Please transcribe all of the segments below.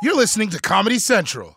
You're listening to Comedy Central.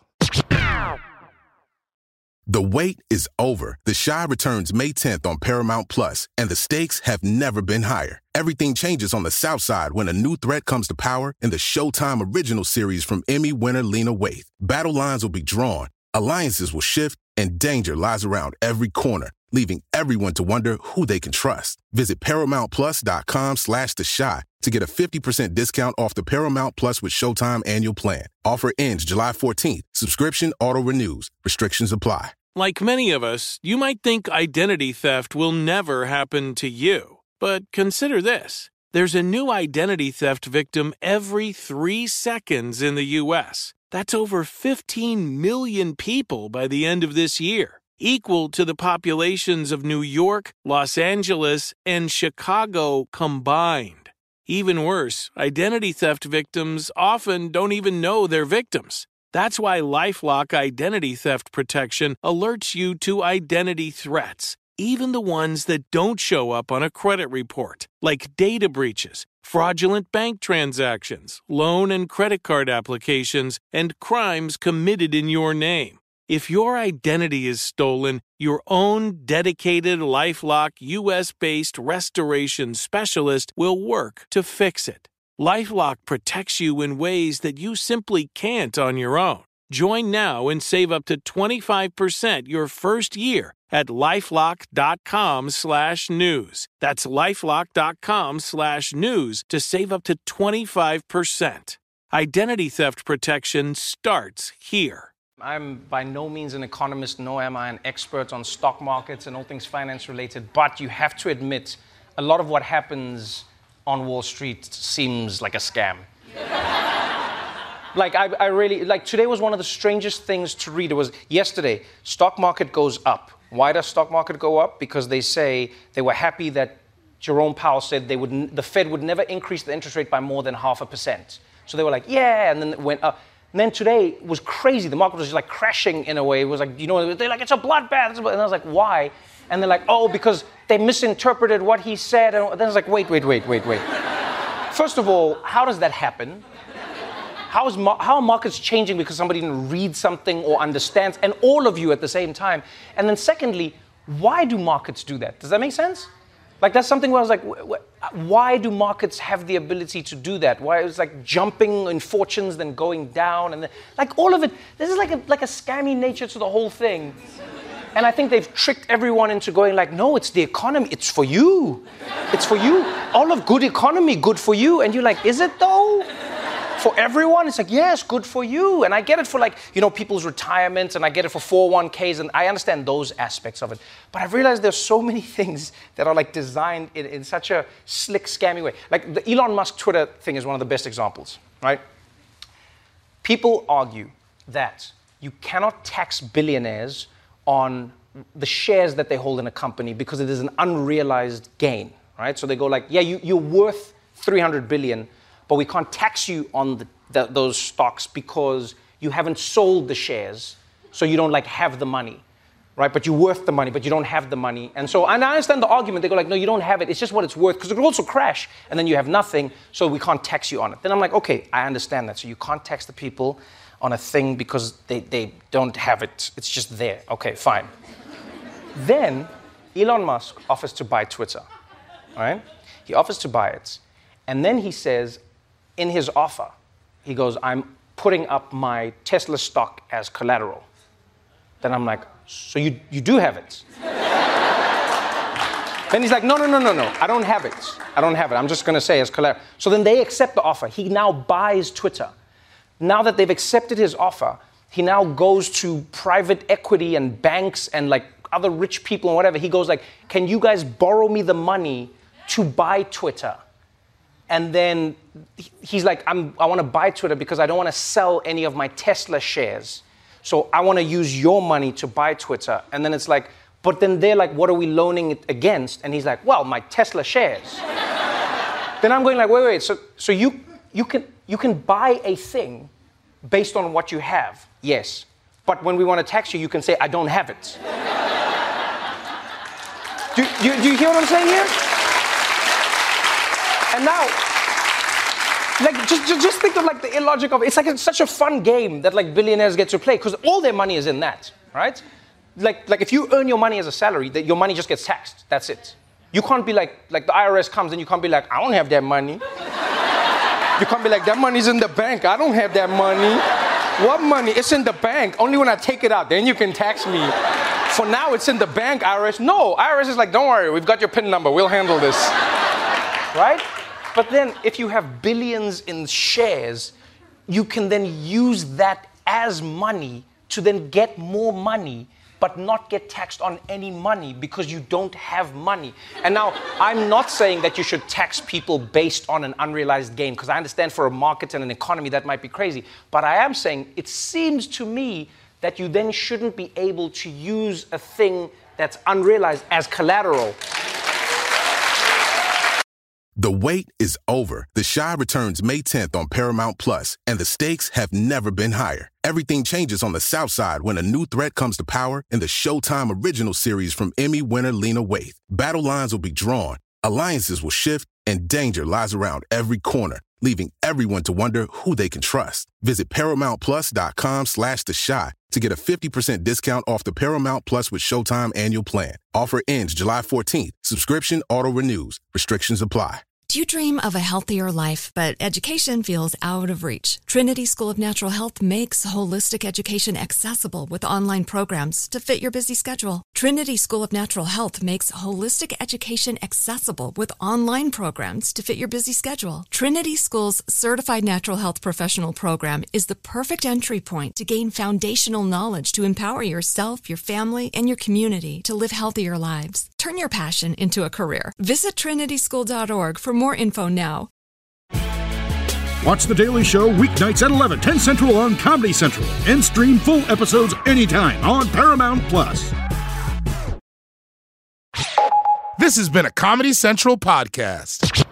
The wait is over. The Chi returns May 10th on Paramount Plus, and the stakes have never been higher. Everything changes on the South Side when a new threat comes to power in the Showtime original series from Emmy winner Lena Waithe. Battle lines will be drawn, alliances will shift, and danger lies around every corner, leaving everyone to wonder who they can trust. Visit ParamountPlus.com/The Chi to get a 50% discount off the Paramount Plus with Showtime annual plan. Offer ends July 14th. Subscription auto-renews. Restrictions apply. Like many of us, you might think identity theft will never happen to you. But consider this. There's a new identity theft victim every 3 seconds in the U.S. That's over 15 million people by the end of this year, equal to the populations of New York, Los Angeles, and Chicago combined. Even worse, identity theft victims often don't even know they're victims. That's why LifeLock Identity Theft Protection alerts you to identity threats, even the ones that don't show up on a credit report, like data breaches, fraudulent bank transactions, loan and credit card applications, and crimes committed in your name. If your identity is stolen, your own dedicated LifeLock U.S.-based restoration specialist will work to fix it. LifeLock protects you in ways that you simply can't on your own. Join now and save up to 25% your first year at LifeLock.com/news. That's LifeLock.com/news to save up to 25%. Identity theft protection starts here. I'm by no means an economist, nor am I an expert on stock markets and all things finance related, but you have to admit a lot of what happens on Wall Street seems like a scam. I really, today was one of the strangest things to read. It was yesterday, stock market goes up. Why does stock market go up? Because they say they were happy that Jerome Powell said the Fed would never increase the interest rate by more than 0.5%. So they were like, yeah, and then it went up. And then today was crazy. The market was just like crashing in a way. It was like, they're like, it's a bloodbath. And I was like, why? And they're like, oh, because they misinterpreted what he said. And then I was like, wait. First of all, how does that happen? How are markets changing because somebody didn't read something or understands, and all of you at the same time? And then secondly, why do markets do that? Does that make sense? That's something where I was like, why do markets have the ability to do that? Why it's like jumping in fortunes, then going down, and then, all of it. This is like a scammy nature to the whole thing. And I think they've tricked everyone into going no, it's the economy. It's for you. It's for you. All of good economy, good for you. And you're like, is it though? For everyone? It's like, yes, good for you. And I get it for people's retirement, and I get it for 401ks, and I understand those aspects of it. But I've realized there's so many things that are designed in such a slick, scammy way. The Elon Musk Twitter thing is one of the best examples, right? People argue that you cannot tax billionaires on the shares that they hold in a company because it is an unrealized gain, right? So they go yeah, you're worth 300 billion, but we can't tax you on those stocks because you haven't sold the shares, so you don't have the money, right? But you're worth the money, but you don't have the money. And I understand the argument. They go no, you don't have it. It's just what it's worth, because it could also crash, and then you have nothing, so we can't tax you on it. Then I'm like, okay, I understand that. So you can't tax the people on a thing because they don't have it. It's just there. Okay, fine. Then Elon Musk offers to buy Twitter, all right? He offers to buy it, and then he says, in his offer, he goes, I'm putting up my Tesla stock as collateral. Then I'm like, so you do have it? Then he's like, no, I don't have it. I'm just going to say as collateral. So then they accept the offer. He now buys Twitter. Now that they've accepted his offer, he now goes to private equity and banks and other rich people and whatever. He goes can you guys borrow me the money to buy Twitter? And then he's like, I want to buy Twitter because I don't want to sell any of my Tesla shares. So I want to use your money to buy Twitter. And then it's but then they're what are we loaning it against? And he's like, well, my Tesla shares. Then I'm going wait. So you can buy a thing based on what you have. Yes. But when we want to tax you, you can say, I don't have it. Do you hear what I'm saying here? And Like, just think of like the illogic of it. It's like it's such a fun game that like billionaires get to play because all their money is in that, right? Like if you earn your money as a salary, that your money just gets taxed. That's it. You can't be like the IRS comes and you can't be like, I don't have that money. You can't be like, that money's in the bank. I don't have that money. What money? It's in the bank. Only when I take it out, then you can tax me. For now, it's in the bank, IRS. No, IRS is like, don't worry, we've got your PIN number. We'll handle this. Right? But then if you have billions in shares, you can then use that as money to then get more money, but not get taxed on any money because you don't have money. And now, I'm not saying that you should tax people based on an unrealized gain, because I understand for a market and an economy that might be crazy. But I am saying it seems to me that you then shouldn't be able to use a thing that's unrealized as collateral. The wait is over. The Chi returns May 10th on Paramount Plus, and the stakes have never been higher. Everything changes on the South Side when a new threat comes to power in the Showtime original series from Emmy winner Lena Waithe. Battle lines will be drawn, alliances will shift, and danger lies around every corner, leaving everyone to wonder who they can trust. Visit ParamountPlus.com/The Chi to get a 50% discount off the Paramount Plus with Showtime annual plan. Offer ends July 14th. Subscription auto-renews. Restrictions apply. Do you dream of a healthier life, but education feels out of reach? Trinity School of Natural Health makes holistic education accessible with online programs to fit your busy schedule. Trinity School of Natural Health makes holistic education accessible with online programs to fit your busy schedule. Trinity School's Certified Natural Health Professional Program is the perfect entry point to gain foundational knowledge to empower yourself, your family, and your community to live healthier lives. Turn your passion into a career. Visit trinityschool.org for more info now. Watch The Daily Show weeknights at 11, 10 Central on Comedy Central, and stream full episodes anytime on Paramount Plus. This has been a Comedy Central podcast.